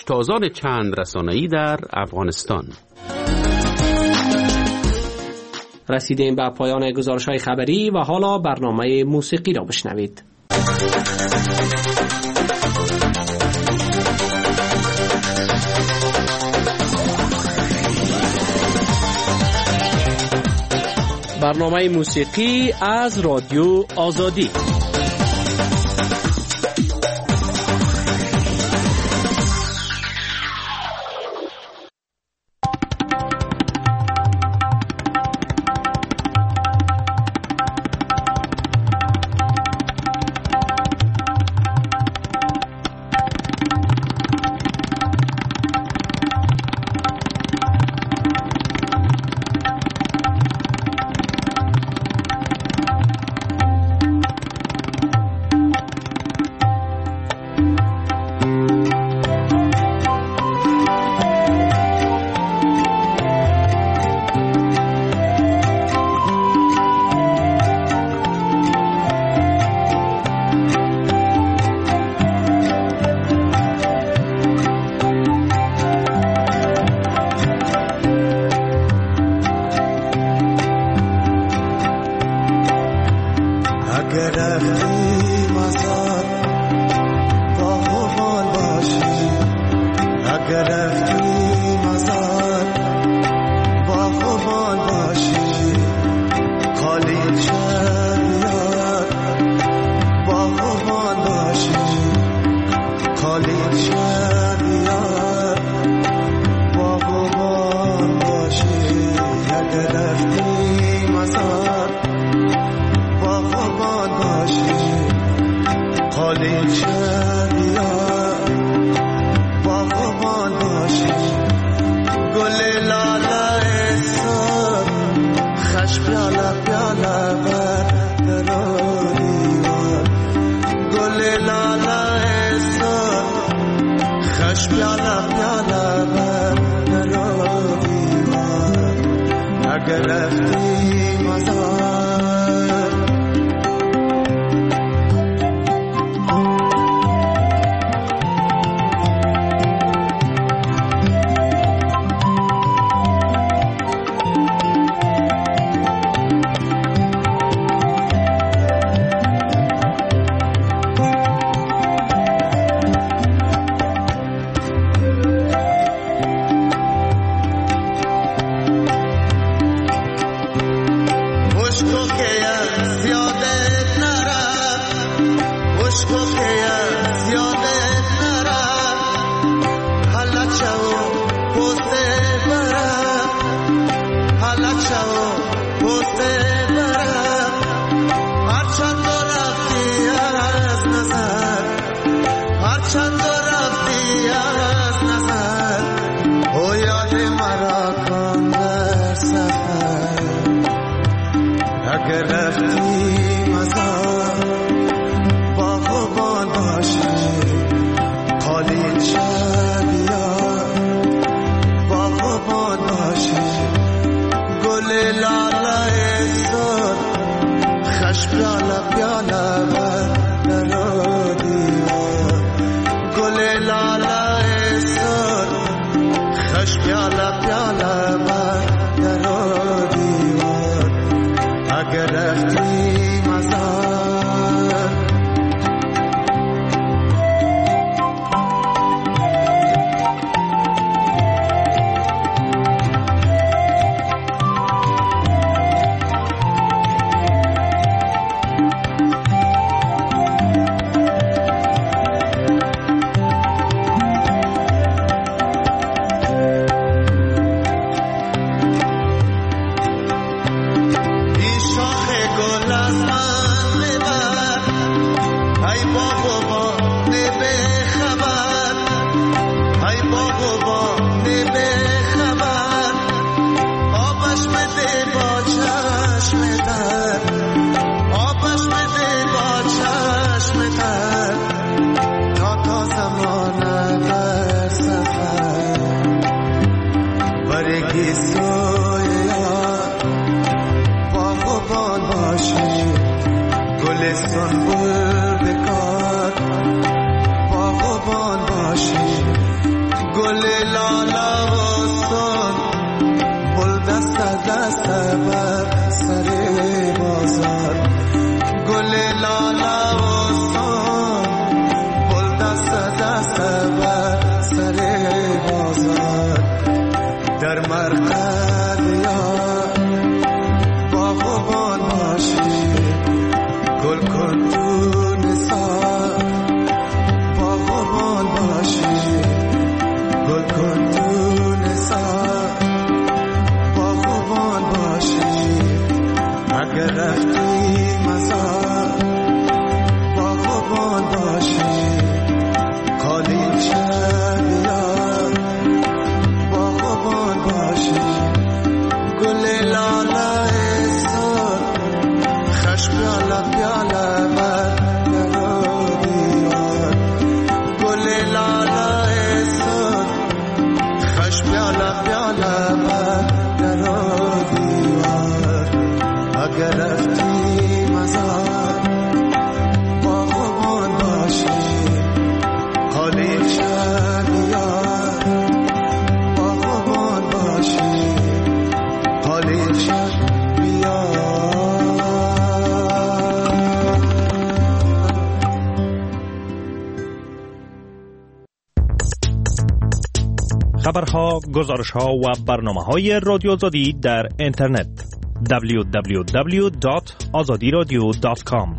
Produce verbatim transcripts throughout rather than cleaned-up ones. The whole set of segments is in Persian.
پیشتازان چند رسانه‌ای در افغانستان. رسیدیم به پایان گزارش‌های خبری و حالا برنامه موسیقی را بشنوید. برنامه موسیقی از رادیو آزادی. Get خبرها، گزارشها و برنامه‌های رادیو آزادی در اینترنت دبلیو دبلیو دبلیو دات آزادی رادیو دات کام.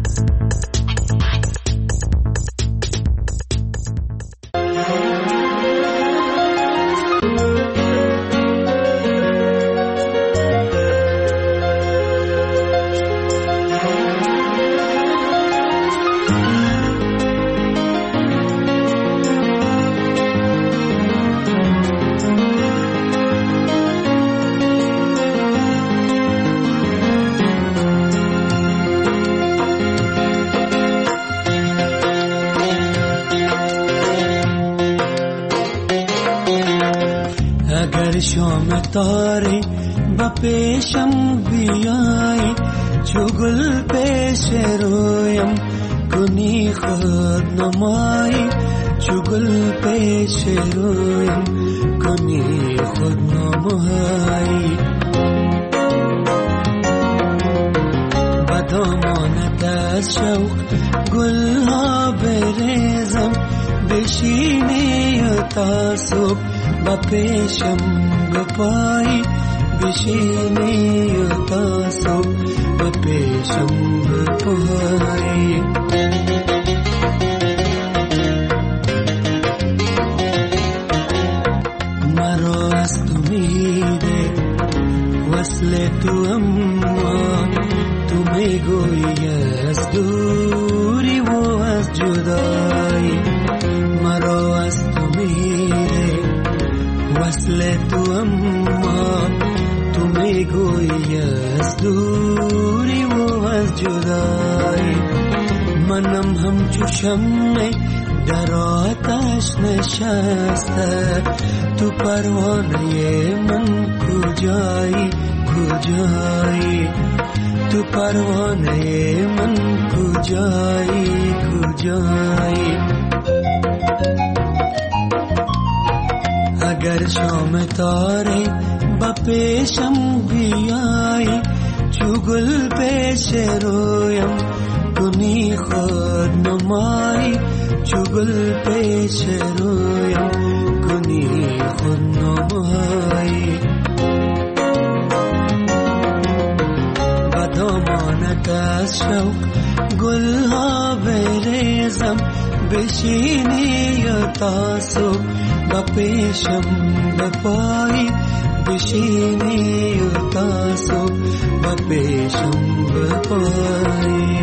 شام تاره با پیشم بیایی، چو گل پیش رویم کنی خود نمایی، چو گل پیش رویم کنی خود نمایی. با دامانت از شوق گل ها بریزم، بشینی و تا صبح با پیشم بپایی، بشینی و تا صبح با پیشم بپایی. مرا از تو میده وصل تو، اما تو میگویی از دوری و از جدایی. مرا از تو میده وصل تو، اما تو میگویی از دوری و از جدایی. منم همچو شمع در آتش نشسته، تو پروانه من کجایی کجایی، تو پروانه من کجایی کجایی. اگر شام تاره با پیشم بیایی، چو گل پیش رویم کنی خود نمایی، چو گل پیش رویم کنی خود نمایی. با دامانت از شوق گل ها بریزم، بشینی و تا صبح با پیشم بپایی، بشینی و تا صبح با پیشم بپایی.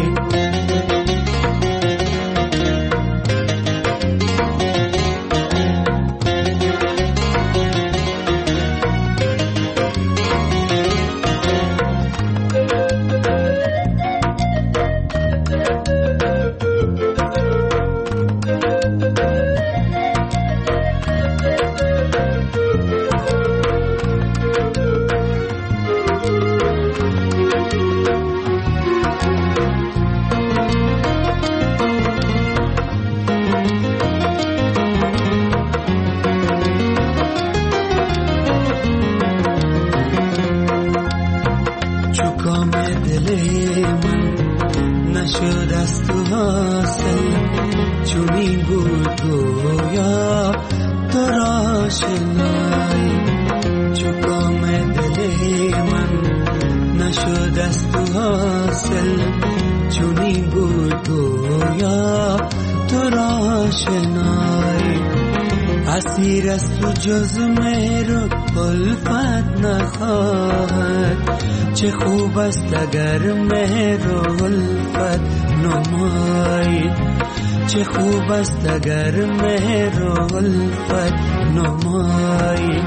اسیر است تو جز میرو الفت نخواهد، چه خوب است اگر میرو الفت نمایی، چه خوب است اگر میرو الفت نمایی.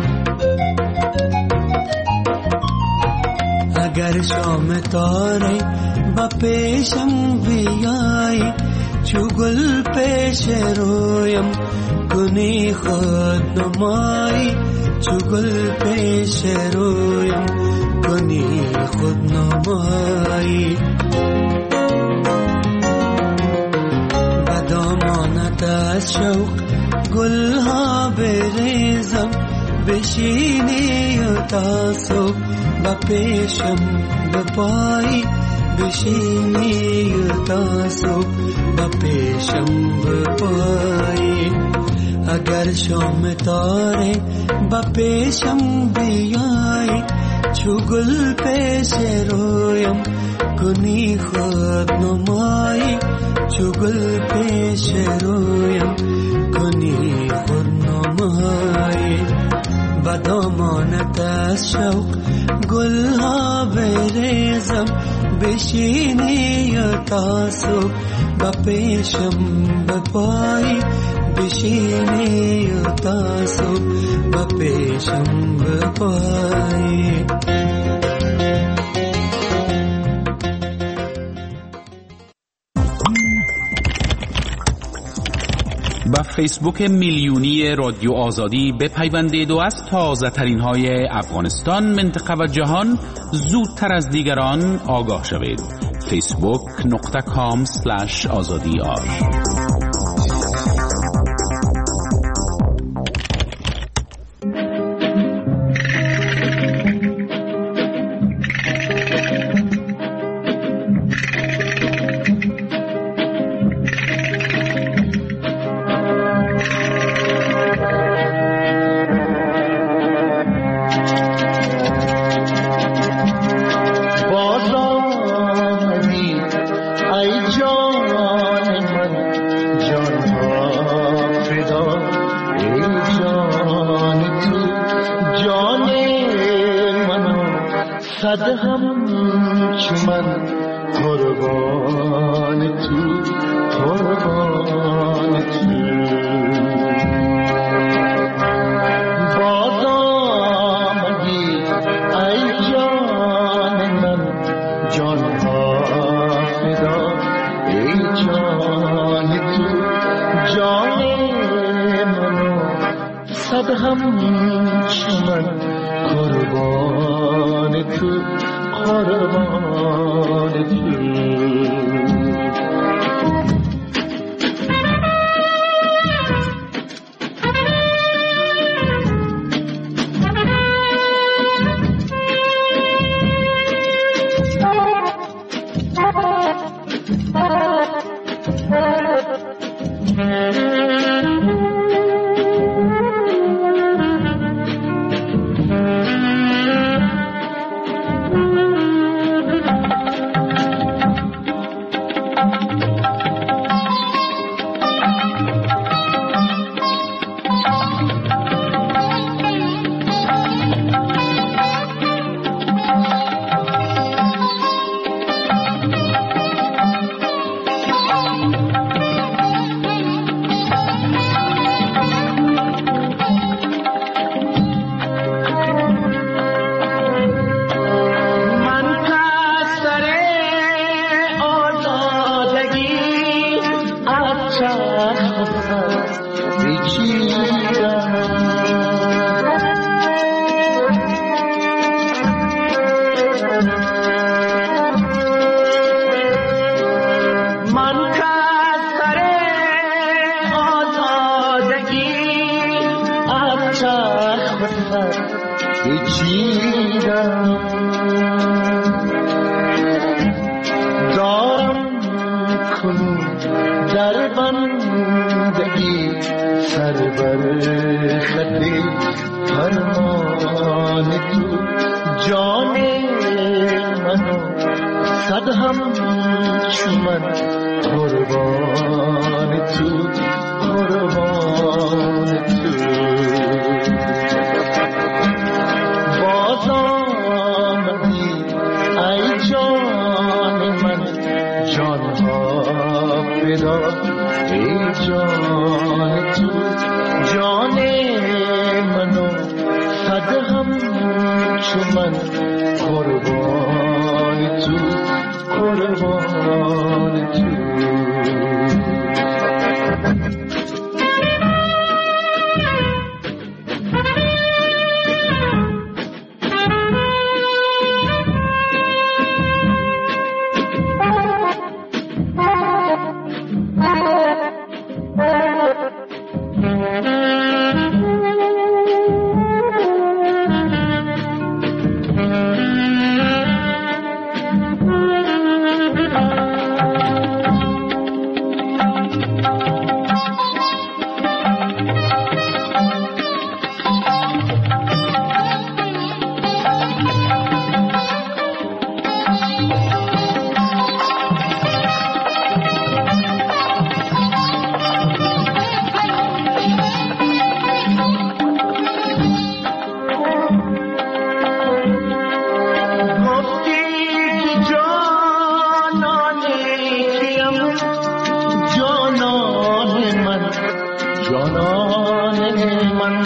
اگر شام تاره با پیشم بیایی، چو گل پیش رویم کنی خود نمایی، چو گل پیش رویم کنی خود نمایی. با دامانت از شوق گل ها بریزم، بشینی و تا صبح با پیشم بپایی، بشینی و تا صبح با پیشم بپایی. اگر شام تاره با پیشم بیای چو گل پیش رویم کنی خود نمایی چو گل پیش رویم کنی خود نمایی با دامانت از شوق گل ها بریزم بشینی تا صبح با پیشم بپایی بشینی تا صبح با پیشم بپایی با فیسبوک میلیونی رادیو آزادی بپیوندید و از تازه ترین های افغانستان، منطقه و جهان زودتر از دیگران آگاه شوید. فیسبوک نقطه کام سلش آزادی آر.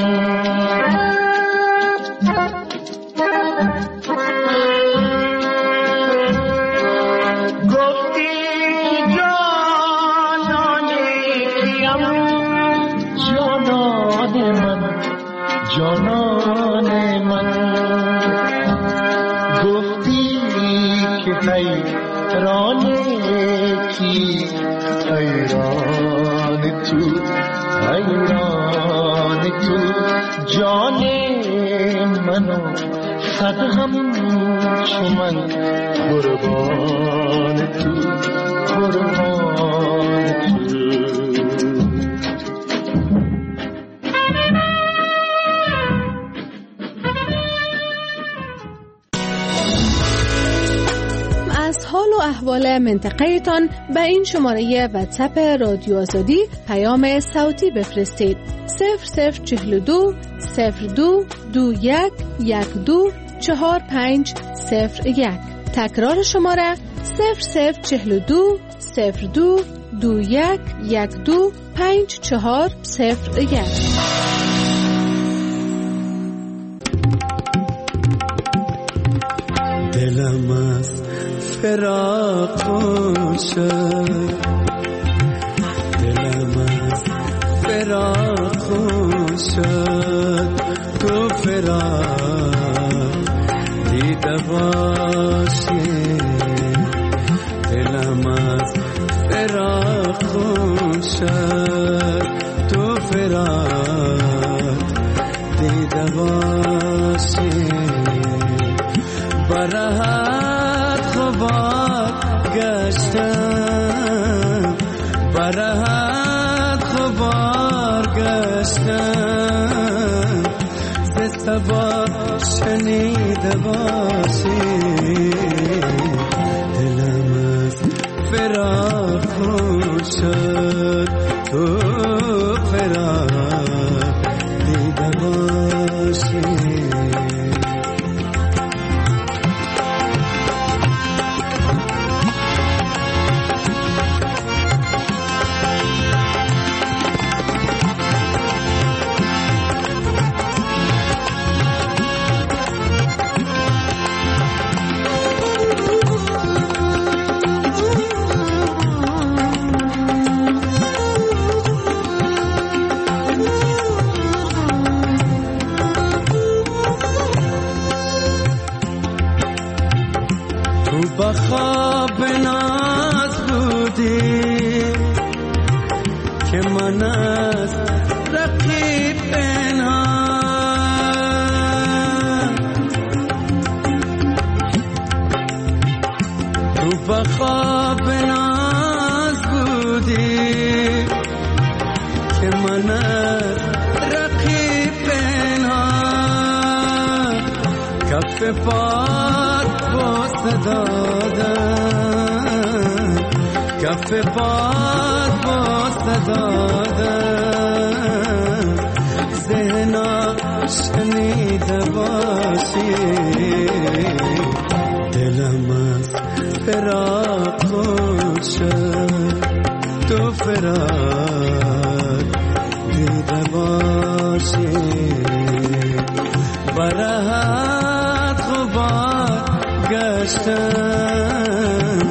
احوال منطقه تان به این شماره واتساپ رادیو آزادی پیام صوتی بفرستید. صفر صفر چهل و دو صفر دو دو یک یک دو چهار پنج صفر یک. تکرار شماره صفر صفر چهل و دو صفر دو دو یک یک دو پنج چهار صفر یک. دلم از فراق شد، دلم از فراق شد، تو فراق دیده باشی. دلم از فراق شد، تو فراق دیده باشی. برهت خواب گشتم، برهت خواب گشتم، ز صبا شنیده باشی. دلم از فراق شد، تو فراق دیده باشی. بخواب ناز بودی که من از رقیب پنهان، تو بخواب ناز بودی که من از رقیب پنهان. کف پات بوسه دادم، کف پات بوسه دادم، ذهنا شنیده باشی. دلم از فراق شد، تو فراق دیده باشی. برهت خواب گشتم،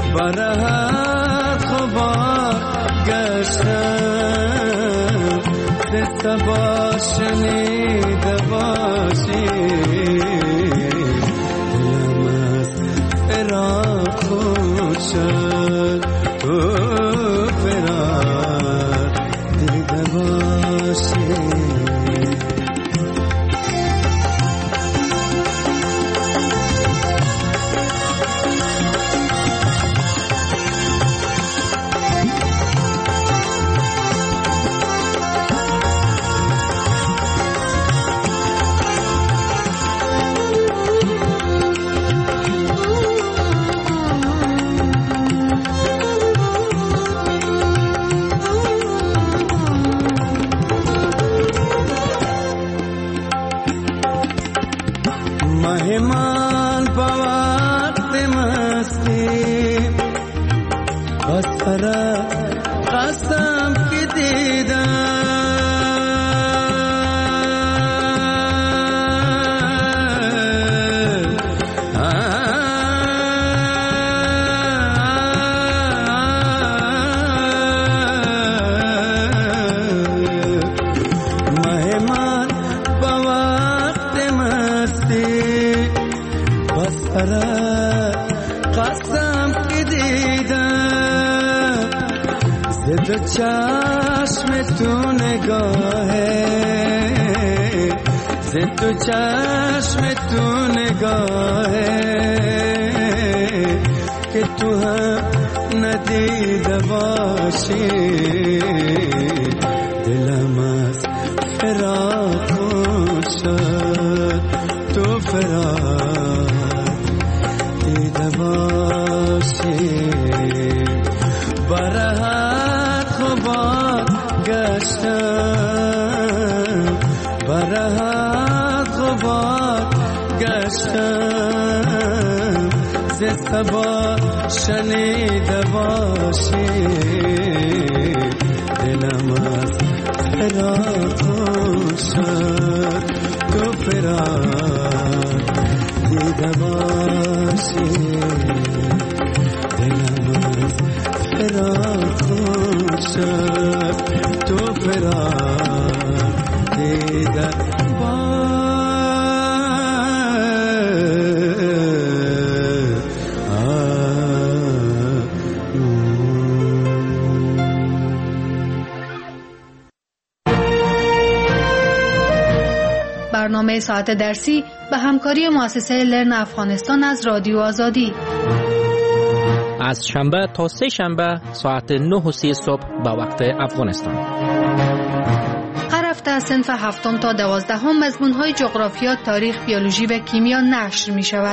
برهت خواب گشتم، ز صبا شنیده باشی. دلم از فراق شد، تو فراق دیده باشی. مهمان بوقت مستی بسر قسم که دیدم، آخرت قسم که دیدم ز دو چشم تو نگاهه ز دو چشم تو نگاهه که تو هم ندیده باشی دلم از فراق شد تو فراق دیده باشی برهت خوبات گشتم برهت خوبات گشتم ز صبا شنیده باشی دلم از فراق شد تو فراق دیده باشی دلم از فراق شد تو فراق دیده برنامه ساعت درسی به همکاری مؤسسه لرن افغانستان از رادیو آزادی از شنبه تا سه شنبه ساعت نه و سی صبح به وقت افغانستان. هر هفته از صنف هفتم تا دوازدهم مضمون‌های جغرافیا، تاریخ، بیولوژی و کیمیا نشر می‌شود.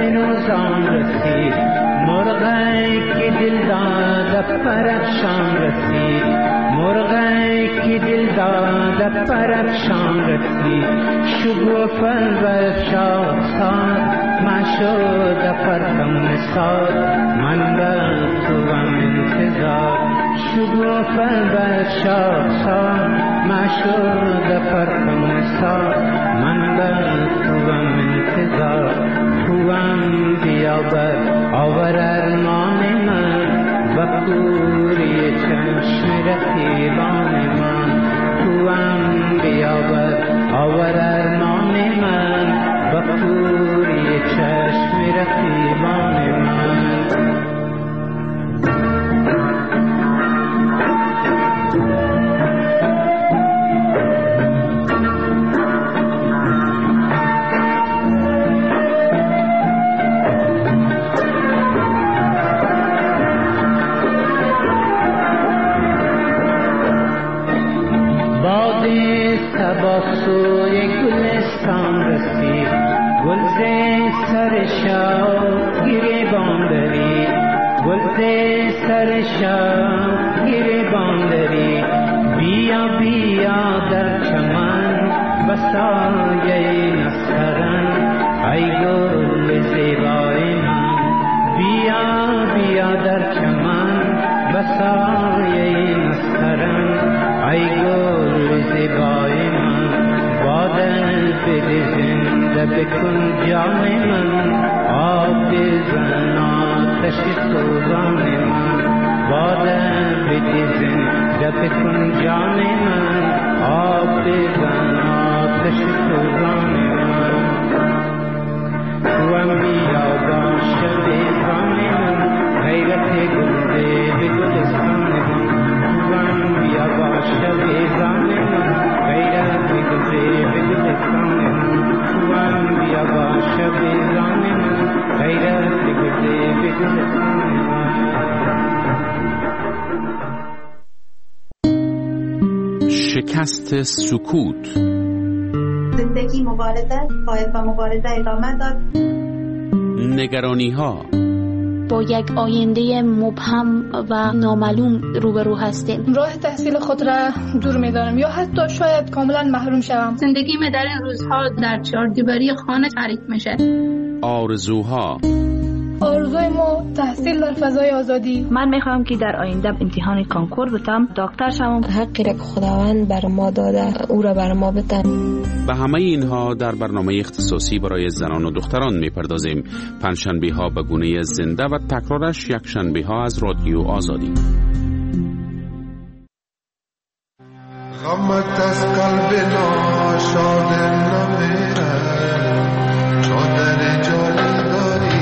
نوزان رسید، مرغی که دل داده پرفشان رسید، مرغی که دل داده پرفشان رسید، شگوفه و شاخسار مشود پرتم سار، من به توام انتظار، شگوفه و شاخسار مشود پرتم سار، من به توام انتظار، توام بیابر آور ارمان من، بکوری چشم رقیبان من، توام بیابر آور ارمان من، بکوری چشم رقیبان من. سوی گلستان رسید، گلز سر شاه گریبان داری، گلز سر شاه گریبان داری، بیا بیا در چمن بسایه نسترن، ای گل زیبای من، بیا بیا در چمن بسایه نسترن، ای گل زیبای من، بادل بده زنده بکن جام من، آب بزن آتش سوزان من، بادل بده زنده بکن جام من، آب بزن آتش سوزان من، توام بیابان شب رام من، غیرت گلده به گلستان من، توام بیابان شب رام من، غیرت گلده به گلستان من، توام بیابان شب رام من، غیرت گلده به گلستان من. شکست سکوت. زندگی مبارزه باید با مبارزه ادامه داد. نگرانی ها. با یک آینده مبهم و نامعلوم روبرو هستیم. راه تحصیل خود را دور می‌دانم یا حتی شاید کاملا محروم شوم. زندگی من در این روزها در چهار دیواری خانه تعریف میشه. آرزوها. آرزوی ما تحصیل در فضای آزادی. من میخوام که در آینده امتحان کانکور بتم، دکتر شوم. حقی را که خداوند بر ما داده او را بر ما بده. به همه اینها در برنامه اختصاصی برای زنان و دختران میپردازیم. پنجشنبه ها به گونه زنده و تکرارش یک شنبه ها از رادیو آزادی. غمت از قلب ناشاد نمیره، چادر جالی داری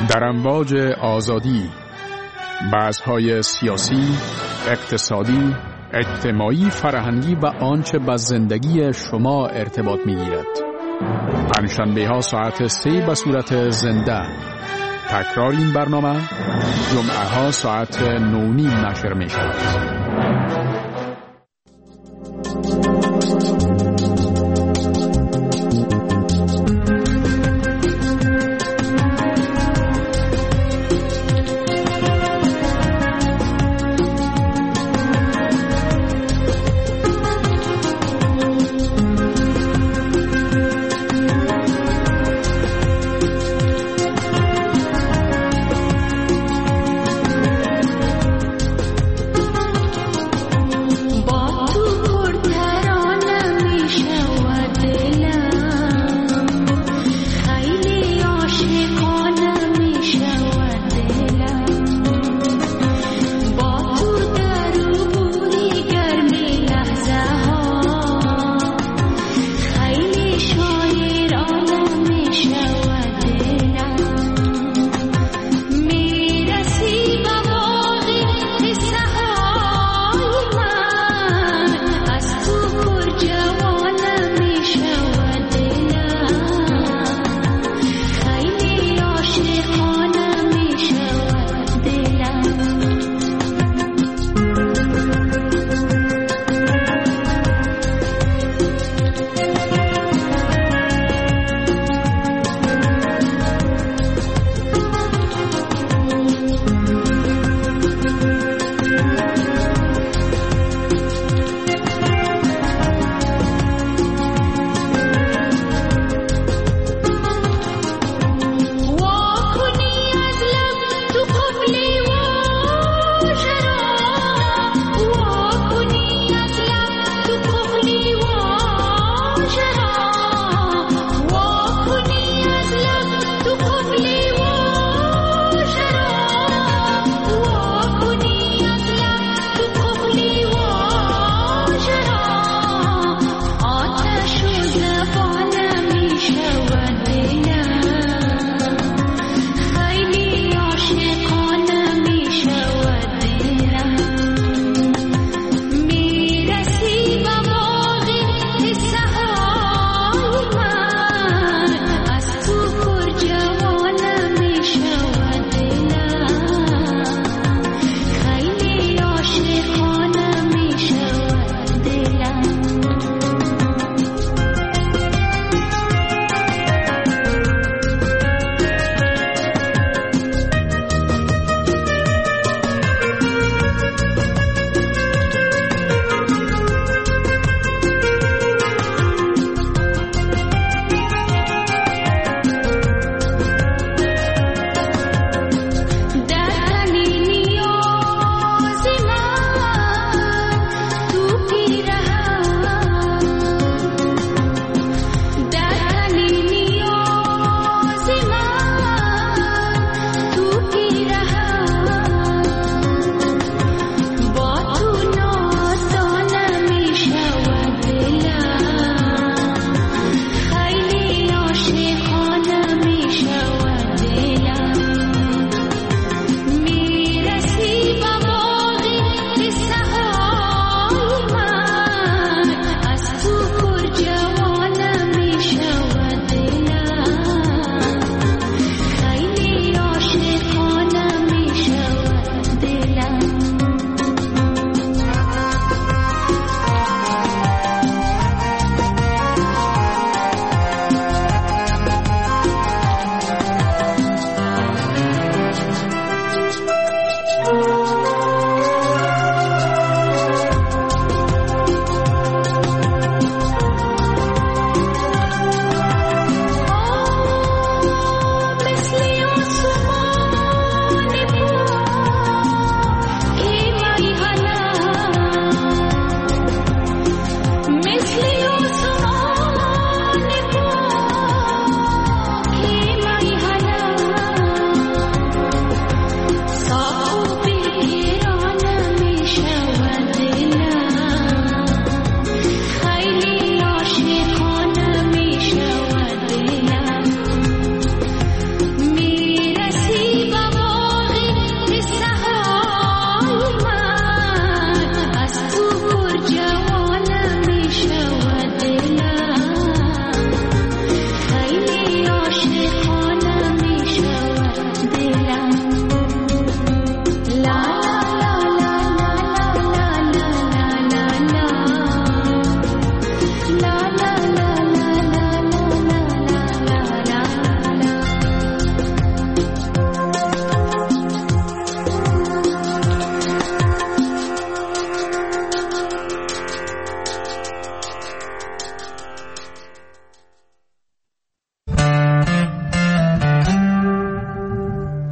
در امواج آزادی، بحث‌های سیاسی، اقتصادی، اجتماعی، فرهنگی و آنچه با زندگی شما ارتباط می‌گیرد. پنجشنبه ها ساعت سه به صورت زنده. تکرار این برنامه جمعه ها ساعت نو نیم نشر می شود.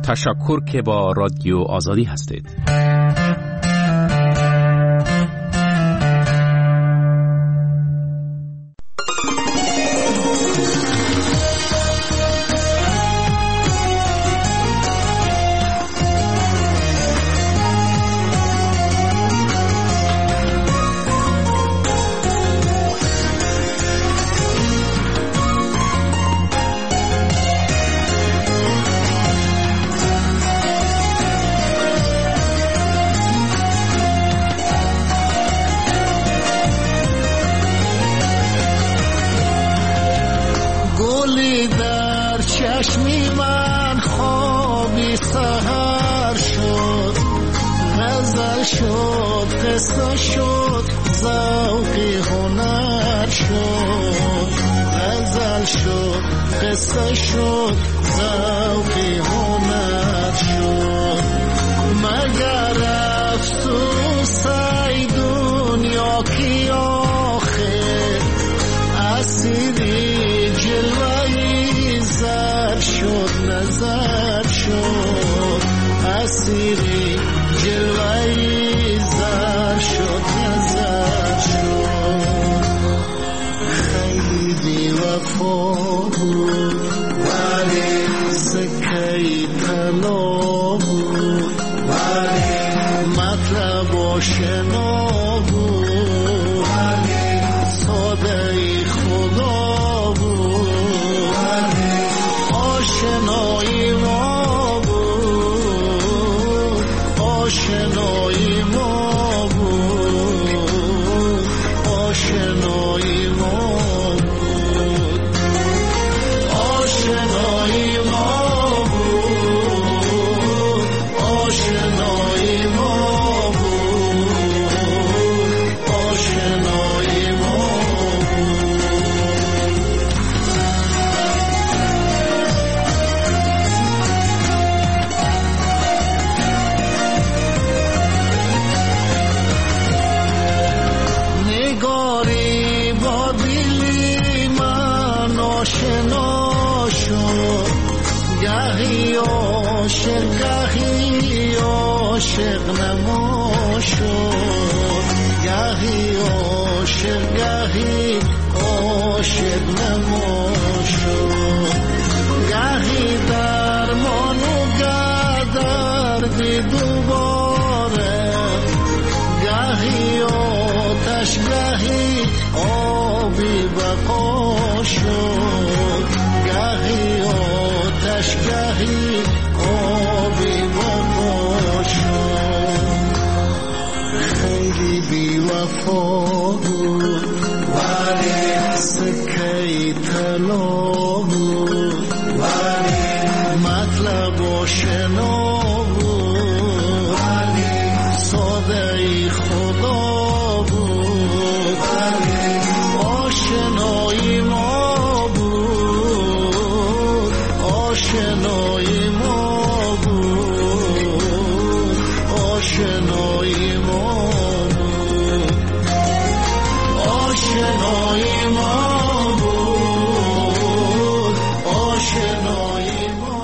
تشکر که با رادیو آزادی هستید. چشمی من خوابی سحر شد، غزل شد، قصه شد، ذوقی هنر شد. غزل شد، قصه شد، ذوقی هنر شد. مگر افسوس ای دنیا کی آخر اسیری جلوهی زر شد، نظر شد. اسیری جلوهی زر شد، نظر شد. خیلی بی وفا بود ولی سکه طلا بود، ولی مطلب آشنا بود، ولی ساده ای خدا بود، ولی آشنایی ما بود، آشنایی ما بود، آشنایی ما بود، آشنایی ما بود، آشنایی ما بود، آشنایی ما بود. نگاری با دلی من آشنا شد، گهی عاشق گهی عاشق نما شد، گهی عاشق گهی عاشق نما شد. گهی درمان و گه دردی دوباره، گهی آتش گهی آبی بقا شد، گهی آتش گهی آبی بقا شد. خیلی بی وفا بود ولی سکه طلا بود، ولی مطلب آشنا بود، ولی ساده ای خدا بود، ولی آشنایی ما بود، آشنایی ما